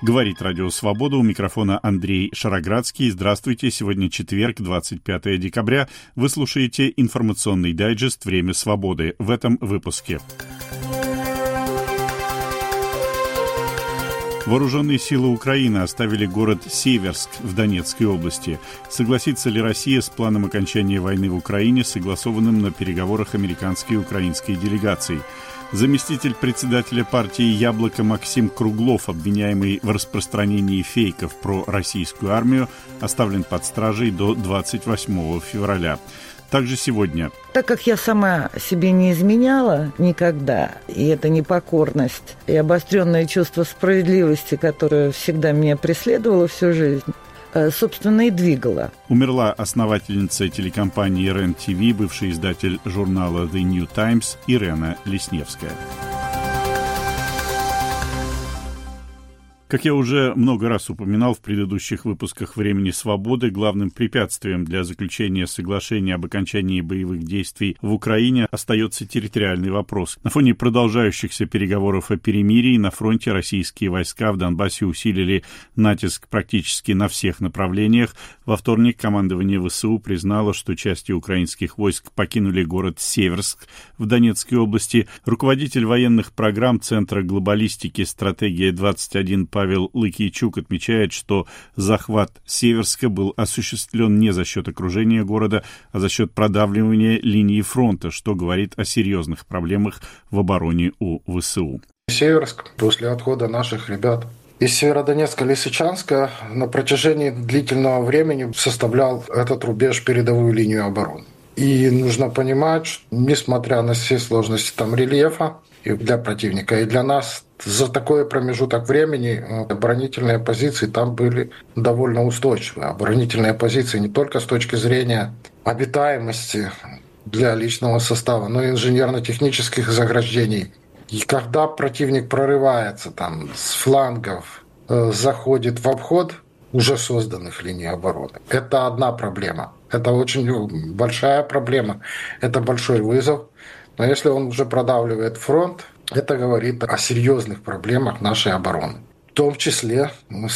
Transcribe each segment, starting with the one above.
Говорит Радио Свобода, у микрофона Андрей Шароградский. Здравствуйте, сегодня четверг, 25 декабря. Вы слушаете информационный дайджест «Время свободы». В этом выпуске. Вооруженные силы Украины оставили город Северск в Донецкой области. Согласится ли Россия с планом окончания войны в Украине, согласованным на переговорах американской и украинской делегаций? Заместитель председателя партии «Яблоко» Максим Круглов, обвиняемый в распространении фейков про российскую армию, оставлен под стражей до 28 февраля. Также сегодня. Так как я сама себе не изменяла никогда, и это непокорность, и обостренное чувство справедливости, которое всегда меня преследовало всю жизнь, собственно, и двигала. Умерла основательница телекомпании РЕН-ТВ, бывший издатель журнала The New Times Ирена Лесневская. Как я уже много раз упоминал в предыдущих выпусках «Времени свободы», главным препятствием для заключения соглашения об окончании боевых действий в Украине остается территориальный вопрос. На фоне продолжающихся переговоров о перемирии на фронте российские войска в Донбассе усилили натиск практически на всех направлениях. Во вторник командование ВСУ признало, что части украинских войск покинули город Северск в Донецкой области. Руководитель военных программ Центра глобалистики «Стратегия-21» Павел Лыкийчук отмечает, что захват Северска был осуществлен не за счет окружения города, а за счет продавливания линии фронта, что говорит о серьезных проблемах в обороне у ВСУ. Северск после отхода наших ребят из Северодонецка, Лисичанска на протяжении длительного времени составлял этот рубеж передовую линию обороны. И нужно понимать, что, несмотря на все сложности там рельефа, и для противника, и для нас, за такой промежуток времени оборонительные позиции там были довольно устойчивы. Оборонительные позиции не только с точки зрения обитаемости для личного состава, но и инженерно-технических заграждений. И когда противник прорывается там с флангов, заходит в обход уже созданных линий обороны, это одна проблема. Это очень большая проблема, это большой вызов. Но если он уже продавливает фронт, это говорит о серьезных проблемах нашей обороны. В том числе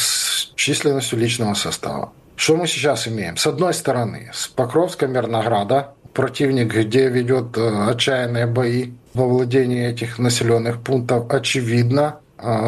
с численностью личного состава. Что мы сейчас имеем? С одной стороны, с Покровска, Мирнограда, противник, где ведет отчаянные бои во владении этих населенных пунктов, очевидно,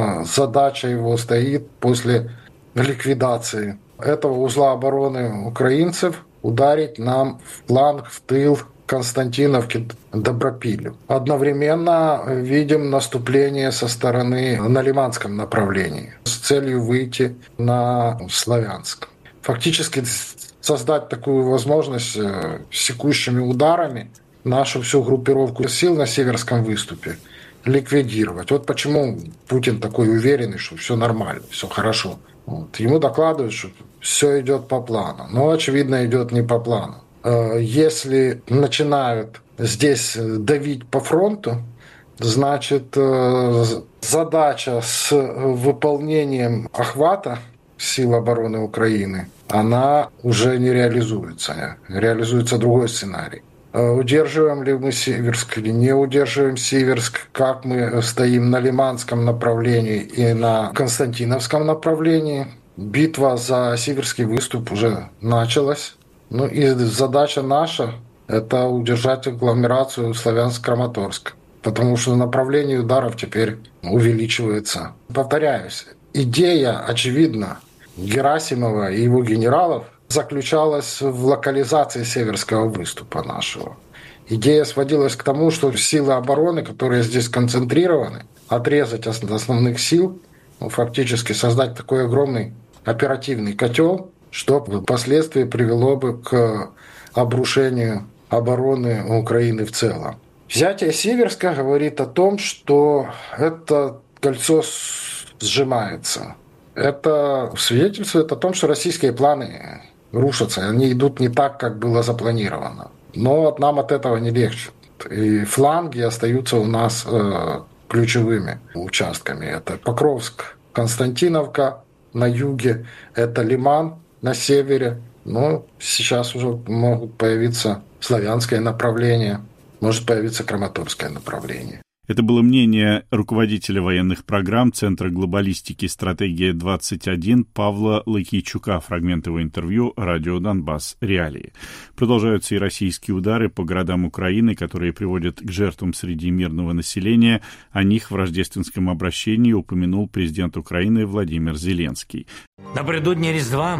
задача его стоит после ликвидации этого узла обороны украинцев ударить нам в фланг, в тыл Константиновке, Добропилю. Одновременно видим наступление со стороны на Лиманском направлении с целью выйти на Славянск. Фактически создать такую возможность секущими ударами нашу всю группировку сил на Северском выступе ликвидировать. Вот почему Путин такой уверенный, что все нормально, все хорошо. Вот. Ему докладывают, что все идет по плану. Но, очевидно, идет не по плану. Если начинают здесь давить по фронту, значит, задача с выполнением охвата сил обороны Украины, она уже не реализуется. Реализуется другой сценарий. Удерживаем ли мы Северск или не удерживаем Северск, как мы стоим на Лиманском направлении и на Константиновском направлении. Битва за Северский выступ уже началась. Ну и задача наша – это удержать агломерацию Славянск-Краматорск, потому что направление ударов теперь увеличивается. Повторяюсь, идея, очевидно, Герасимова и его генералов заключалась в локализации Северского выступа нашего. Идея сводилась к тому, что силы обороны, которые здесь концентрированы, отрезать от основных сил, фактически создать такой огромный оперативный котел, что впоследствии привело бы к обрушению обороны Украины в целом. Взятие Северска говорит о том, что это кольцо сжимается. Это свидетельствует о том, что российские планы рушатся. Они идут не так, как было запланировано. Но нам от этого не легче. И фланги остаются у нас ключевыми участками. Это Покровск, Константиновка на юге, это Лиман на севере. Но сейчас уже могут появиться славянское направление, может появиться краматорское направление. Это было мнение руководителя военных программ Центра глобалистики «Стратегия-21» Павла Лакийчука. Фрагмент его интервью «Радио Донбасс. Реалии». Продолжаются и российские удары по городам Украины, которые приводят к жертвам среди мирного населения. О них в рождественском обращении упомянул президент Украины Владимир Зеленский. Напередодні Різдва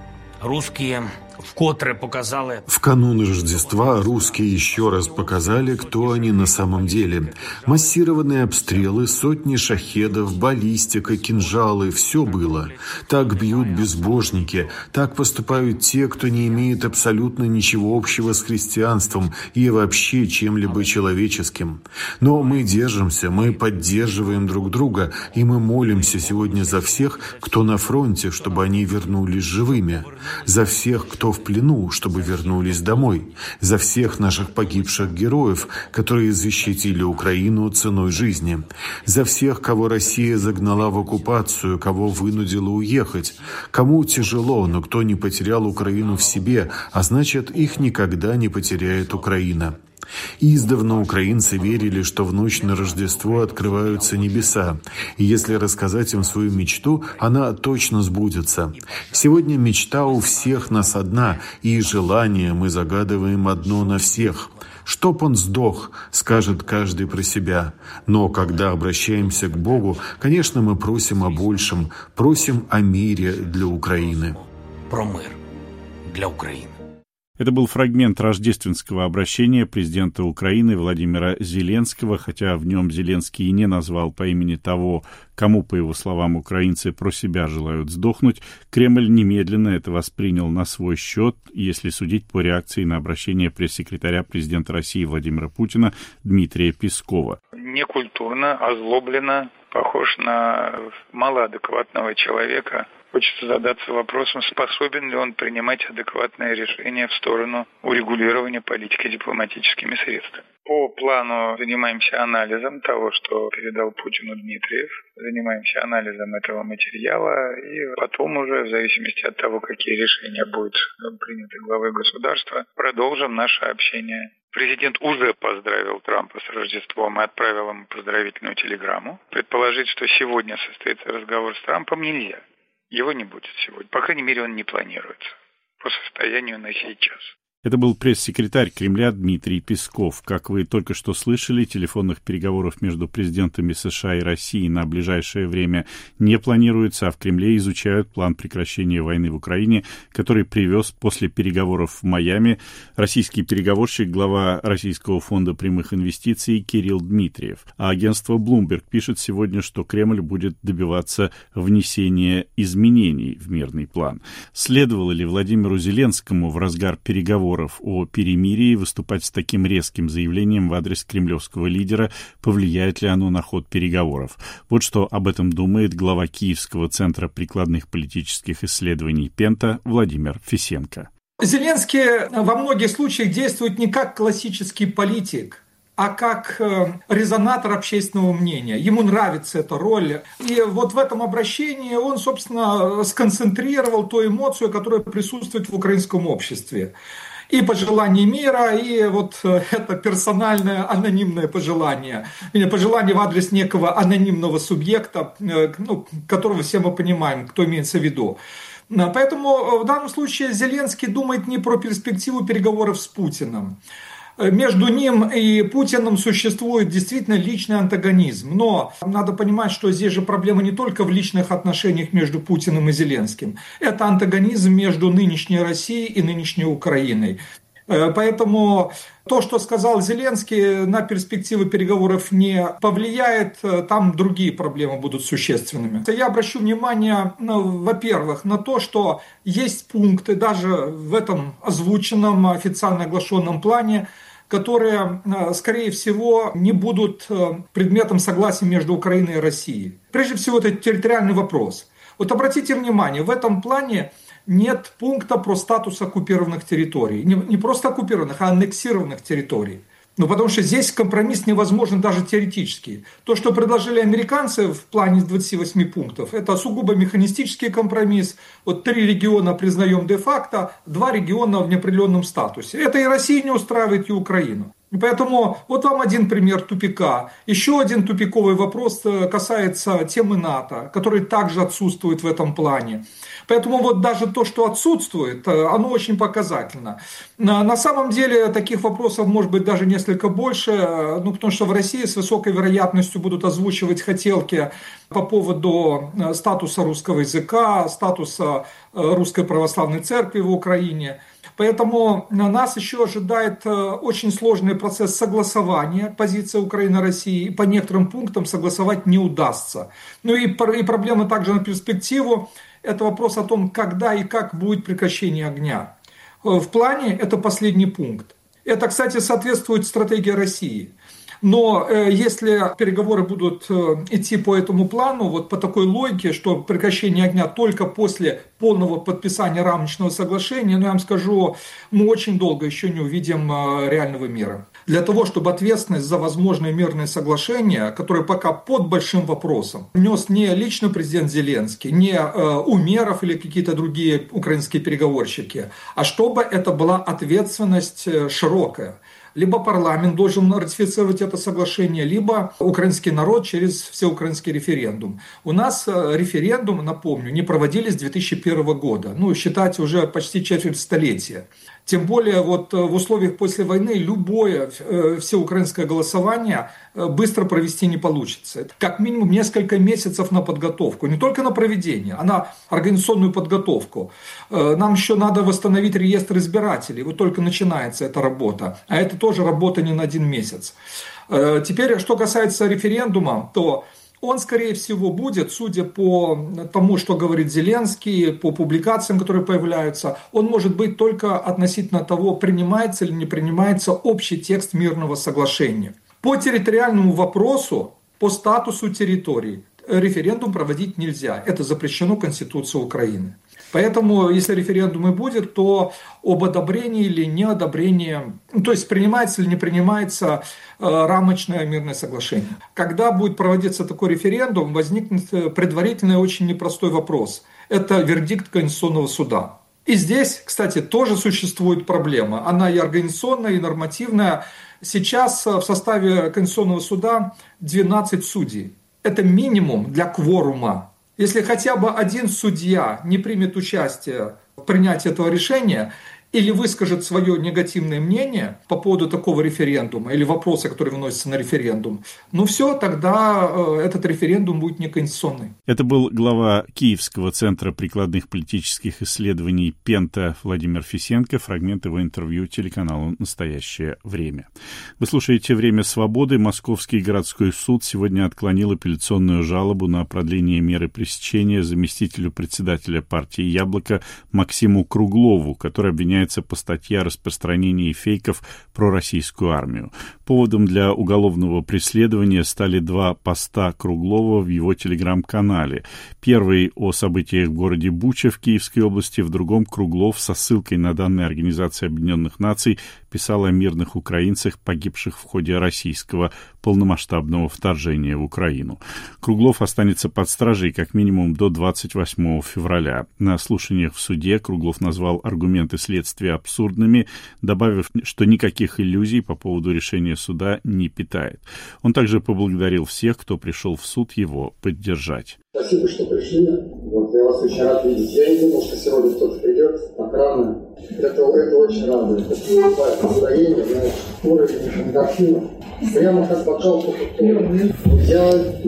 русские вкотре показали... В канун Рождества русские еще раз показали, кто они на самом деле. Массированные обстрелы, сотни шахедов, баллистика, кинжалы – все было. Так бьют безбожники, так поступают те, кто не имеет абсолютно ничего общего с христианством и вообще чем-либо человеческим. Но мы держимся, мы поддерживаем друг друга, и мы молимся сегодня за всех, кто на фронте, чтобы они вернулись живыми, за всех, кто в плену, чтобы вернулись домой, за всех наших погибших героев, которые защитили Украину ценой жизни, за всех, кого Россия загнала в оккупацию, кого вынудила уехать, кому тяжело, но кто не потерял Украину в себе, а значит, их никогда не потеряет Украина. Издавна украинцы верили, что в ночь на Рождество открываются небеса, и если рассказать им свою мечту, она точно сбудется. Сегодня мечта у всех нас одна, и желание мы загадываем одно на всех. «Чтоб он сдох», скажет каждый про себя. Но когда обращаемся к Богу, конечно, мы просим о большем, просим о мире для Украины. Про мир для України. Это был фрагмент рождественского обращения президента Украины Владимира Зеленского, хотя в нем Зеленский и не назвал по имени того, кому, по его словам, украинцы про себя желают сдохнуть. Кремль немедленно это воспринял на свой счет, если судить по реакции на обращение пресс-секретаря президента России Владимира Путина Дмитрия Пескова. Некультурно, озлобленно, похож на малоадекватного человека. Хочется задаться вопросом, способен ли он принимать адекватные решения в сторону урегулирования политики дипломатическими средствами. По плану занимаемся анализом того, что передал Путину Дмитриев, занимаемся анализом этого материала, и потом уже, в зависимости от того, какие решения будут приняты главой государства, продолжим наше общение. Президент уже поздравил Трампа с Рождеством и отправил ему поздравительную телеграмму. Предположить, что сегодня состоится разговор с Трампом, нельзя. Его не будет сегодня. По крайней мере, он не планируется по состоянию на сейчас. Это был пресс-секретарь Кремля Дмитрий Песков. Как вы только что слышали, телефонных переговоров между президентами США и России на ближайшее время не планируется, а в Кремле изучают план прекращения войны в Украине, который привез после переговоров в Майами российский переговорщик, глава Российского фонда прямых инвестиций Кирилл Дмитриев. А агентство Bloomberg пишет сегодня, что Кремль будет добиваться внесения изменений в мирный план. Следовало ли Владимиру Зеленскому в разгар переговоров о перемирии выступать с таким резким заявлением в адрес кремлевского лидера, повлияет ли оно на ход переговоров? Вот что об этом думает глава Киевского центра прикладных политических исследований Пента Владимир Фисенко. Зеленский во многих случаях действует не как классический политик, а как резонатор общественного мнения. Ему нравится эта роль. И вот в этом обращении он, собственно, сконцентрировал ту эмоцию, которая присутствует в украинском обществе. И пожелание мира, и вот это персональное анонимное пожелание. Пожелание в адрес некого анонимного субъекта, которого все мы понимаем, кто имеется в виду. Поэтому в данном случае Зеленский думает не про перспективу переговоров с Путиным. Между ним и Путиным существует действительно личный антагонизм. Но надо понимать, что здесь же проблема не только в личных отношениях между Путиным и Зеленским. Это антагонизм между нынешней Россией и нынешней Украиной. Поэтому то, что сказал Зеленский, на перспективы переговоров не повлияет, там другие проблемы будут существенными. Я обращу внимание, во-первых, на то, что есть пункты даже в этом озвученном, официально оглашенном плане, которые, скорее всего, не будут предметом согласия между Украиной и Россией. Прежде всего, это территориальный вопрос. Вот обратите внимание, в этом плане нет пункта про статус оккупированных территорий. Не просто оккупированных, а аннексированных территорий. Потому что здесь компромисс невозможен даже теоретически. То, что предложили американцы в плане 28 пунктов, это сугубо механистический компромисс. Вот 3 региона признаем де-факто, 2 региона в неопределенном статусе. Это и Россию не устраивает, и Украину. Поэтому вот вам один пример тупика. Еще один тупиковый вопрос касается темы НАТО, который также отсутствует в этом плане. Поэтому вот даже то, что отсутствует, оно очень показательно. На самом деле таких вопросов может быть даже несколько больше, потому что в России с высокой вероятностью будут озвучивать хотелки по поводу статуса русского языка, статуса Русской Православной Церкви в Украине. Поэтому нас еще ожидает очень сложный процесс согласования позиции Украины и России. По некоторым пунктам согласовать не удастся. И проблема также на перспективу. Это вопрос о том, когда и как будет прекращение огня. В плане это последний пункт. Это, кстати, соответствует стратегии России. Но если переговоры будут идти по этому плану, вот по такой логике, что прекращение огня только после полного подписания рамочного соглашения, я вам скажу, мы очень долго еще не увидим реального мира. Для того, чтобы ответственность за возможные мирные соглашения, которые пока под большим вопросом, нес не лично президент Зеленский, не Умеров или какие-то другие украинские переговорщики, а чтобы это была ответственность широкая. Либо парламент должен ратифицировать это соглашение, либо украинский народ через всеукраинский референдум. У нас референдумы, напомню, не проводились с 2001 года. Считать уже почти четверть столетия. Тем более вот в условиях после войны любое всеукраинское голосование быстро провести не получится. Это как минимум несколько месяцев на подготовку. Не только на проведение, а на организационную подготовку. Нам еще надо восстановить реестр избирателей. Вот только начинается эта работа. А это тоже работа не на один месяц. Теперь, что касается референдума, то он, скорее всего, будет, судя по тому, что говорит Зеленский, по публикациям, которые появляются, он может быть только относительно того, принимается или не принимается общий текст мирного соглашения. По территориальному вопросу, по статусу территорий, референдум проводить нельзя. Это запрещено Конституцией Украины. Поэтому, если референдум и будет, то об одобрении или неодобрении, то есть принимается или не принимается рамочное мирное соглашение. Когда будет проводиться такой референдум, возникнет предварительный очень непростой вопрос. Это вердикт Конституционного суда. И здесь, кстати, тоже существует проблема. Она и организационная, и нормативная. Сейчас в составе Конституционного суда 12 судей. Это минимум для кворума. Если хотя бы один судья не примет участие в принятии этого решения или выскажет свое негативное мнение по поводу такого референдума или вопроса, который выносится на референдум, все, тогда этот референдум будет неконституционный. Это был глава Киевского центра прикладных политических исследований Пента Владимир Фисенко. Фрагмент его интервью телеканалу «Настоящее время». Вы слушаете «Время свободы». Московский городской суд сегодня отклонил апелляционную жалобу на продление меры пресечения заместителю председателя партии «Яблоко» Максиму Круглову, который обвиняется по статье о распространении фейков про российскую армию. Поводом для уголовного преследования стали 2 поста Круглова в его телеграм-канале. Первый о событиях в городе Буча в Киевской области, в другом Круглов со ссылкой на данные Организации Объединенных Наций писал о мирных украинцах, погибших в ходе российского полномасштабного вторжения в Украину. Круглов останется под стражей как минимум до 28 февраля. На слушаниях в суде Круглов назвал аргументы следствия абсурдными, добавив, что никаких иллюзий по поводу решения суда не питает. Он также поблагодарил всех, кто пришел в суд его поддержать. Спасибо, что пришли. Я вас очень рад видеть. Я не думал, что сегодня кто-то придет так рано. Это очень радует. Это вызывает настроение, уровень эндорфинов. Прямо как бокал кока-колы. Я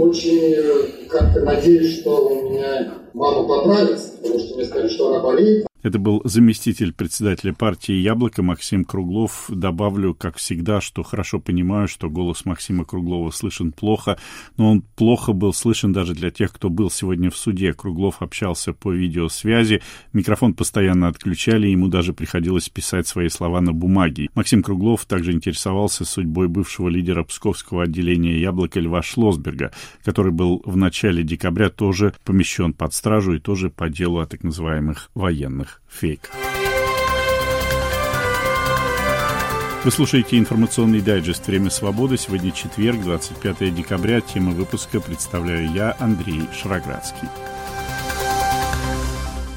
очень как-то надеюсь, что у меня мама поправится, потому что мне сказали, что она болеет. Это был заместитель председателя партии «Яблоко» Максим Круглов. Добавлю, как всегда, что хорошо понимаю, что голос Максима Круглова слышен плохо, но он плохо был слышен даже для тех, кто был сегодня в суде. Круглов общался по видеосвязи, микрофон постоянно отключали, ему даже приходилось писать свои слова на бумаге. Максим Круглов также интересовался судьбой бывшего лидера псковского отделения «Яблоко» Льва Шлосберга, который был в начале декабря тоже помещен под стражу и тоже по делу о так называемых военных фейк. Вы слушаете информационный дайджест «Время свободы». Сегодня четверг, 25 декабря. Тему выпуска представляю я, Андрей Шароградский.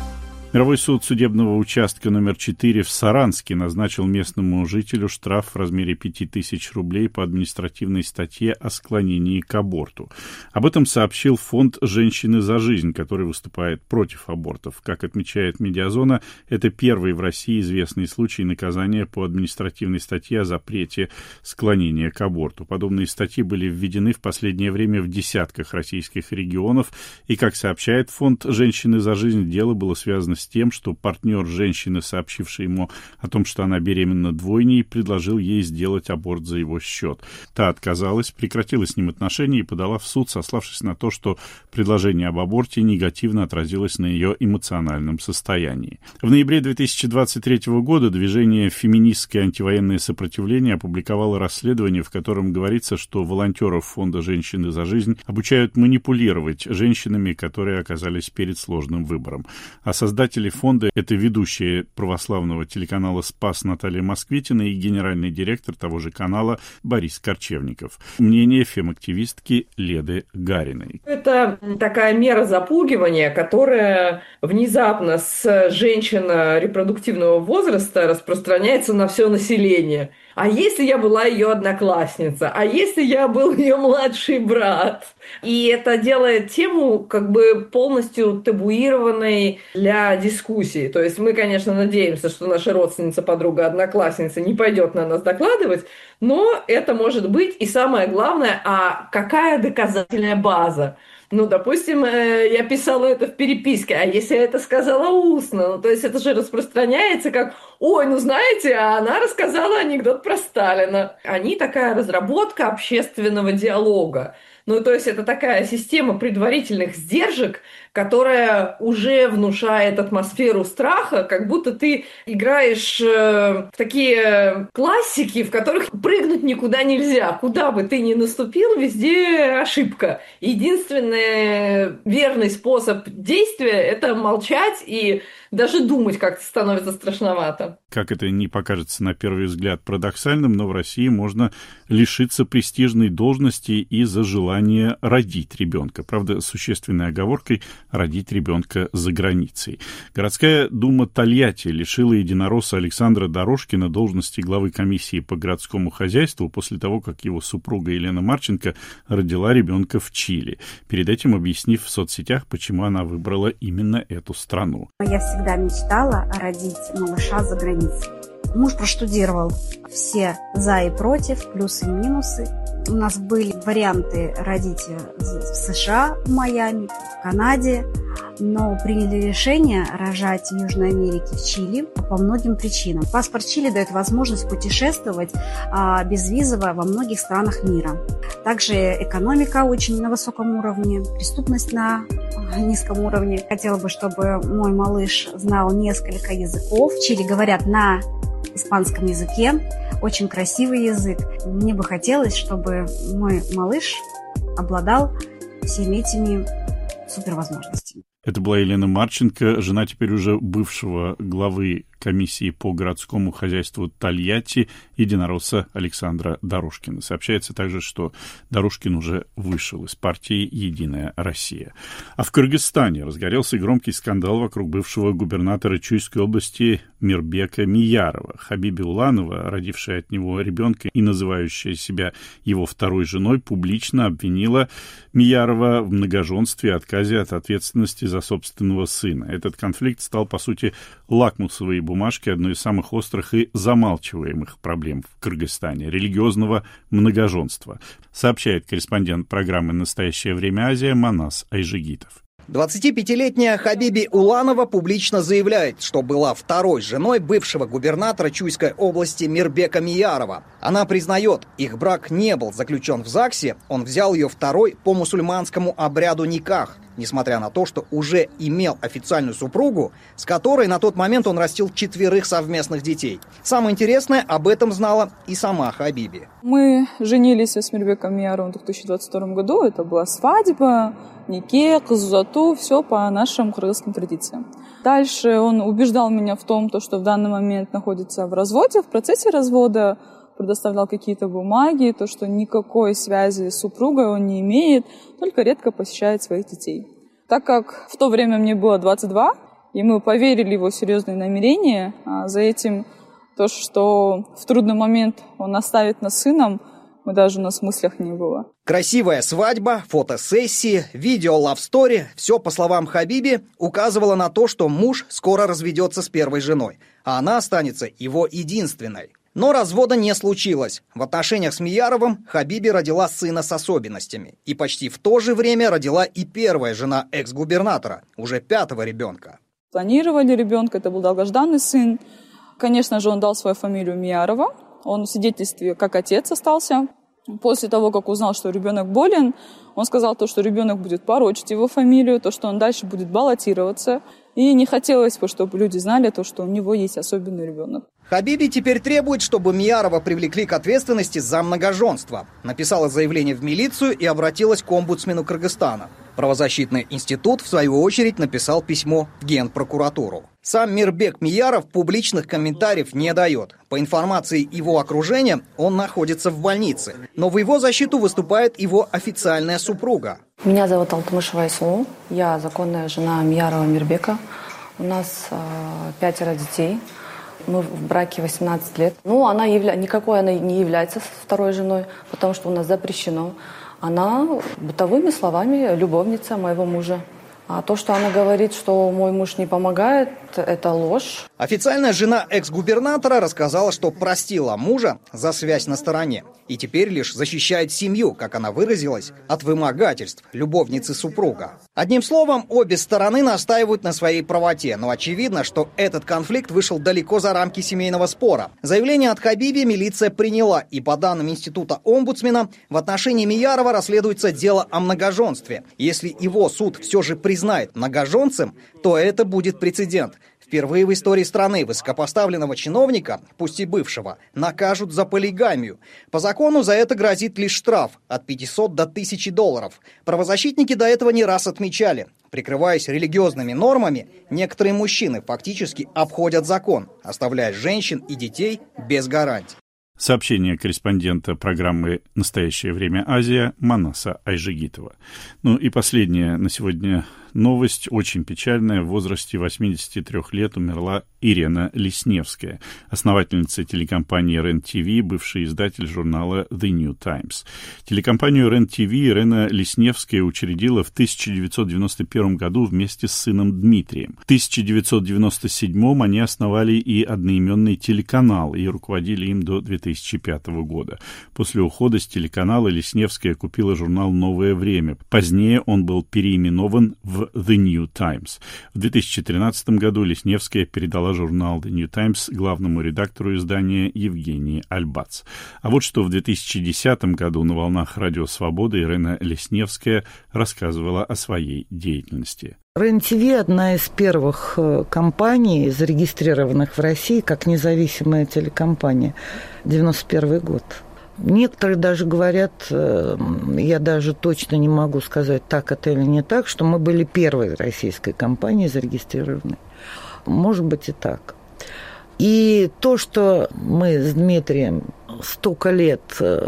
Мировой суд судебного участка номер 4 в Саранске назначил местному жителю штраф в размере 5000 рублей по административной статье о склонении к аборту. Об этом сообщил фонд «Женщины за жизнь», который выступает против абортов. Как отмечает «Медиазона», это первый в России известный случай наказания по административной статье о запрете склонения к аборту. Подобные статьи были введены в последнее время в десятках российских регионов, и, как сообщает фонд «Женщины за жизнь», дело было связано с тем, что партнер женщины, сообщивший ему о том, что она беременна двойней, предложил ей сделать аборт за его счет. Та отказалась, прекратила с ним отношения и подала в суд, сославшись на то, что предложение об аборте негативно отразилось на ее эмоциональном состоянии. В ноябре 2023 года движение «Феминистское антивоенное сопротивление» опубликовало расследование, в котором говорится, что волонтеров фонда «Женщины за жизнь» обучают манипулировать женщинами, которые оказались перед сложным выбором. А создатели фонда — это ведущая православного телеканала «Спас» Наталья Москвитина и генеральный директор того же канала Борис Корчевников. Мнение фемактивистки Леды Гариной. Это такая мера запугивания, которая внезапно с женщин репродуктивного возраста распространяется на все население. А если я была ее одноклассница? А если я был ее младший брат? И это делает тему как бы полностью табуированной для дискуссии. То есть мы, конечно, надеемся, что наша родственница, подруга, одноклассница не пойдет на нас докладывать, но это может быть. И самое главное, а какая доказательная база? Ну, допустим, я писала это в переписке, а если я это сказала устно? Ну, то есть это же распространяется как: ой, ну знаете, а она рассказала анекдот про Сталина. Они такая разработка общественного диалога. Ну, то есть это такая система предварительных сдержек, которая уже внушает атмосферу страха, как будто ты играешь в такие классики, в которых прыгнуть никуда нельзя. Куда бы ты ни наступил, везде ошибка. Единственный верный способ действия — это молчать, и даже думать как-то становится страшновато. Как это ни покажется на первый взгляд парадоксальным, но в России можно лишиться престижной должности из-за желания родить ребенка. Правда, с существенной оговоркой — родить ребенка за границей. Городская дума Тольятти лишила единоросса Александра Дорожкина должности главы комиссии по городскому хозяйству после того, как его супруга Елена Марченко родила ребенка в Чили, перед этим объяснив в соцсетях, почему она выбрала именно эту страну. Я всегда мечтала родить малыша за границей. Муж проштудировал все за и против, плюсы и минусы. У нас были варианты родить в США, в Майами, в Канаде, но приняли решение рожать в Южной Америке, в Чили, по многим причинам. Паспорт Чили дает возможность путешествовать безвизово во многих странах мира. Также экономика очень на высоком уровне, преступность на низком уровне. Хотела бы, чтобы мой малыш знал несколько языков. В Чили говорят на испанском языке, очень красивый язык. Мне бы хотелось, чтобы мой малыш обладал всеми этими супервозможностями. Это была Елена Марченко, жена теперь уже бывшего главы комиссии по городскому хозяйству Тольятти, единоросса Александра Дорожкина. Сообщается также, что Дорожкин уже вышел из партии «Единая Россия». А в Кыргызстане разгорелся громкий скандал вокруг бывшего губернатора Чуйской области Мирбека Миярова. Хабиби Уланова, родившая от него ребенка и называющая себя его второй женой, публично обвинила Миярова в многоженстве и отказе от ответственности за собственного сына. Этот конфликт стал, по сути, лакмусовой бумажкой одной из самых острых и замалчиваемых проблем в Кыргызстане — религиозного многоженства, сообщает корреспондент программы «Настоящее время Азия» Манас Айжигитов. 25-летняя Хабиби Уланова публично заявляет, что была второй женой бывшего губернатора Чуйской области Мирбека Миярова. Она признает, их брак не был заключен в ЗАГСе, он взял ее второй по мусульманскому обряду никах, несмотря на то, что уже имел официальную супругу, с которой на тот момент он растил 4 совместных детей. Самое интересное, об этом знала и сама Хабиби. Мы женились с Мирбеком Мияровым в 2022 году, это была свадьба, нике, кызузату, все по нашим кыргызским традициям. Дальше он убеждал меня в том, что в данный момент находится в разводе, в процессе развода, предоставлял какие-то бумаги, то, что никакой связи с супругой он не имеет, только редко посещает своих детей. Так как в то время мне было 22, И мы поверили в его серьезные намерения. А за этим то, что в трудный момент он оставит нас сыном, даже у нас в мыслях не было. Красивая свадьба, фотосессии, видео лавстори – все, по словам Хабиби, указывало на то, что муж скоро разведется с первой женой, а она останется его единственной. Но развода не случилось. В отношениях с Мияровым Хабиби родила сына с особенностями. И почти в то же время родила и первая жена экс-губернатора, уже 5-го ребенка. Планировали ребенка, это был долгожданный сын. Конечно же, он дал свою фамилию Миярова. Он в свидетельстве как отец остался. После того, как узнал, что ребенок болен, он сказал то, что ребенок будет порочить его фамилию, то, что он дальше будет баллотироваться. И не хотелось бы, чтобы люди знали то, что у него есть особенный ребенок. Хабиби теперь требует, чтобы Миярова привлекли к ответственности за многоженство. Написала заявление в милицию и обратилась к омбудсмену Кыргызстана. Правозащитный институт, в свою очередь, написал письмо в Генпрокуратуру. Сам Мирбек Мияров публичных комментариев не дает. По информации его окружения, он находится в больнице. Но в его защиту выступает его официальная супруга. Меня зовут Алтымышева Айсулу. Я законная жена Миярова Мирбека. У нас 5 детей. Мы в браке 18 лет. Никакой она не является второй женой, потому что у нас запрещено. Она, бытовыми словами, любовница моего мужа. А то, что она говорит, что мой муж не помогает, это ложь. Официальная жена экс-губернатора рассказала, что простила мужа за связь на стороне. И теперь лишь защищает семью, как она выразилась, от вымогательств любовницы супруга. Одним словом, обе стороны настаивают на своей правоте, но очевидно, что этот конфликт вышел далеко за рамки семейного спора. Заявление от Хабиби милиция приняла, и по данным института омбудсмена, в отношении Миярова расследуется дело о многоженстве. Если его суд все же признает многоженцем, то это будет прецедент. Впервые в истории страны высокопоставленного чиновника, пусть и бывшего, накажут за полигамию. По закону за это грозит лишь штраф от $500 до $1000. Правозащитники до этого не раз отмечали. Прикрываясь религиозными нормами, некоторые мужчины фактически обходят закон, оставляя женщин и детей без гарантий. Сообщение корреспондента программы «Настоящее время. Азия» Манаса Айжигитова. Ну и последняя на сегодня новость, очень печальная. В возрасте 83 лет умерла Ирена Лесневская, основательница телекомпании РЕН-ТВ, бывший издатель журнала The New Times. Телекомпанию РЕН-ТВ Ирена Лесневская учредила в 1991 году вместе с сыном Дмитрием. В 1997 они основали и одноименный телеканал и руководили им до 2005 года. После ухода с телеканала Лесневская купила журнал «Новое время». Позднее он был переименован в The New Times. В 2013 году Лесневская передала журнал The New Times главному редактору издания Евгении Альбац. А вот что в 2010 году на волнах Радио Свобода Ирена Лесневская рассказывала о своей деятельности. РЕН-ТВ – одна из первых компаний, зарегистрированных в России как независимая телекомпания. 91 год. Некоторые даже говорят, я даже точно не могу сказать, так это или не так, что мы были первой российской компанией зарегистрированной. Может быть и так. И то, что мы с Дмитрием столько лет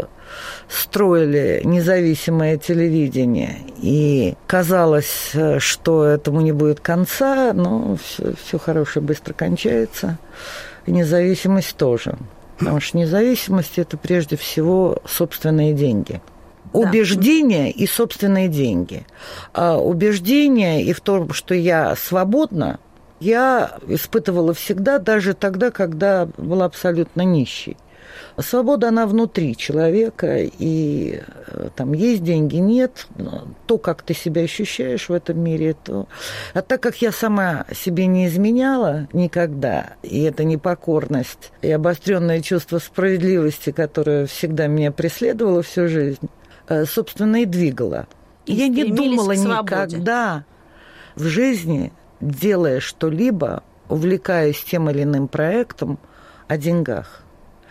строили независимое телевидение, и казалось, что этому не будет конца, но все хорошее быстро кончается, и независимость тоже. Потому что независимость – это прежде всего собственные деньги. Убеждения и собственные деньги. А убеждения и в том, что я свободна, я испытывала всегда, даже тогда, когда была абсолютно нищей. Свобода, она внутри человека, и там есть деньги, нет. То, как ты себя ощущаешь в этом мире, то... А так как я сама себе не изменяла никогда, и это непокорность, и обостренное чувство справедливости, которое всегда меня преследовало всю жизнь, собственно, и двигало. И я не думала никогда в жизни, делая что-либо, увлекаясь тем или иным проектом, о деньгах.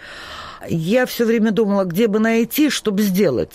Я все время думала, где бы найти, чтобы сделать.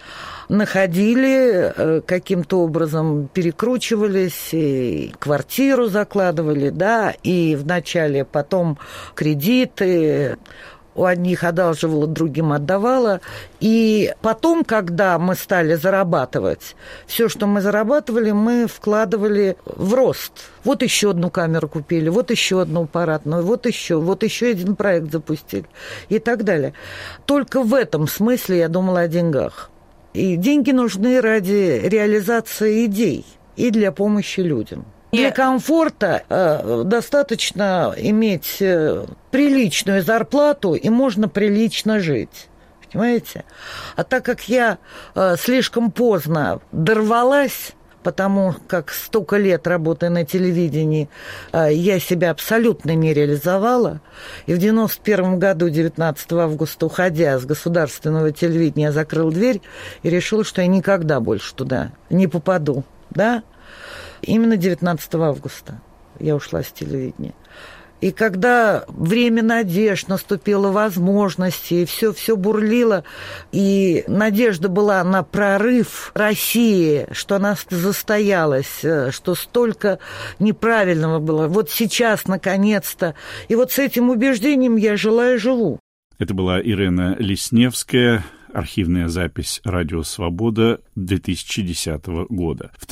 Находили, каким-то образом перекручивались, и квартиру закладывали, да, и вначале потом кредиты. У одних одалживала, другим отдавала. И потом, когда мы стали зарабатывать, все, что мы зарабатывали, мы вкладывали в рост. Вот еще одну камеру купили, вот еще одну аппаратную, вот еще один проект запустили и так далее. Только в этом смысле я думала о деньгах. И деньги нужны ради реализации идей и для помощи людям. Для комфорта достаточно иметь приличную зарплату, и можно прилично жить. Понимаете? А так как я слишком поздно дорвалась, потому как столько лет работая на телевидении, я себя абсолютно не реализовала. И в 91 году, 19 августа, уходя с государственного телевидения, я закрыла дверь и решила, что я никогда больше туда не попаду. Да? Именно 19 августа я ушла с телевидения. И когда время надежд, наступила возможность, и все бурлило, и надежда была на прорыв России, что она застоялась, что столько неправильного было. Вот сейчас, наконец-то. И вот с этим убеждением я жила и живу. Это была Ирена Лесневская, архивная запись «Радио Свобода» 2010 года. В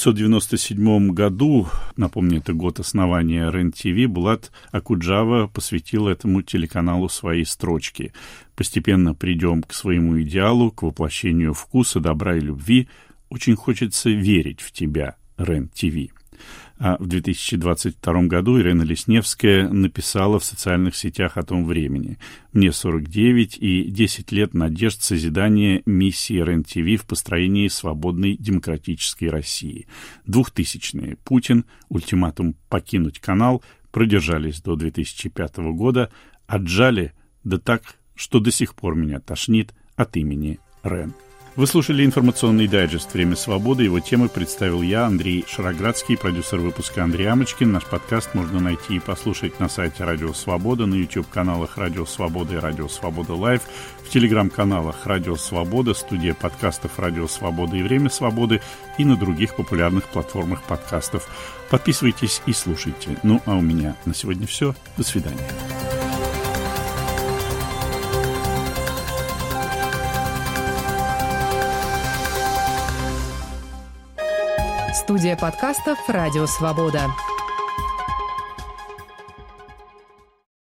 1997 году, напомню, это год основания РЕН-ТВ, Булат Акуджава посвятил этому телеканалу свои строчки. «Постепенно придем к своему идеалу, к воплощению вкуса, добра и любви. Очень хочется верить в тебя, РЕН-ТВ». А в 2022 году Ирена Лесневская написала в социальных сетях о том времени. «Мне 49 и 10 лет надежд созидания миссии РЕН-ТВ в построении свободной демократической России. 2000-е. Путин, ультиматум покинуть канал, продержались до 2005 года, отжали, да так, что до сих пор меня тошнит от имени РЕН». Вы слушали информационный дайджест «Время свободы». Его темы представил я, Андрей Шароградский, продюсер выпуска Андрей Амочкин. Наш подкаст можно найти и послушать на сайте «Радио Свобода», на YouTube-каналах «Радио Свобода» и «Радио Свобода Лайв», в телеграм-каналах «Радио Свобода», студия подкастов «Радио Свобода» и «Время свободы» и на других популярных платформах подкастов. Подписывайтесь и слушайте. Ну, а у меня на сегодня все. До свидания. Студия подкастов «Радио Свобода».